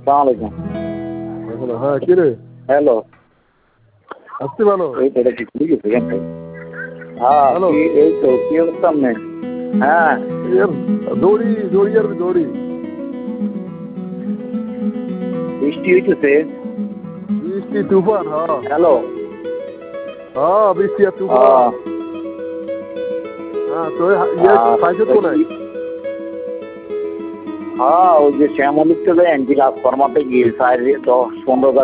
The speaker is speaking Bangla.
সালামালাইকুম। হ্যাঁ কি রে হ্যালো, আসতে ভালো এই তো এটা কি খুলে গেছে কেন? হ্যাঁ, হ্যালো। এই তো কি অবস্থা নেই? হ্যাঁ, দৌড়ি দৌড়ি আর দৌড়ি বৃষ্টি হইতেছে। বৃষ্টি তুফান হ্যাঁ হ্যালো, হ্যাঁ বৃষ্টি আর তুফান হ্যাঁ তো পাইছে তো নাই হ্যাঁ ওই যে শ্যামলিক তো অ্যান্টি ট্রান্সফরমারতে গিয়ে 10-15